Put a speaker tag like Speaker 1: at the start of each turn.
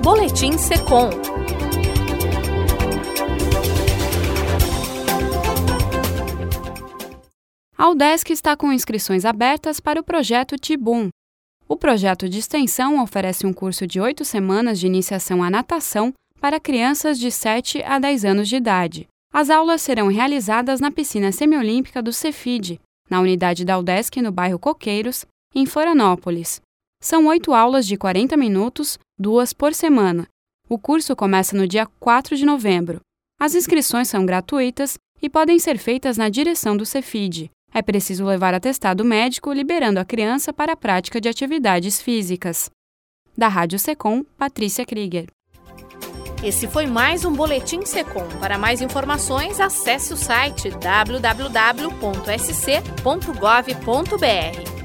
Speaker 1: Boletim Secom.
Speaker 2: A UDESC está com inscrições abertas para o projeto Tibum. O projeto de extensão oferece um curso de 8 semanas de iniciação à natação para crianças de 7 a 10 anos de idade. As aulas serão realizadas na piscina semiolímpica do Cefid, na unidade da UDESC no bairro Coqueiros, em Florianópolis. São 8 aulas de 40 minutos, 2 por semana. O curso começa no dia 4 de novembro. As inscrições são gratuitas e podem ser feitas na direção do Cefid. É preciso levar atestado médico liberando a criança para a prática de atividades físicas. Da Rádio Secom, Patrícia Krieger.
Speaker 1: Esse foi mais um Boletim Secom. Para mais informações, acesse o site www.sc.gov.br.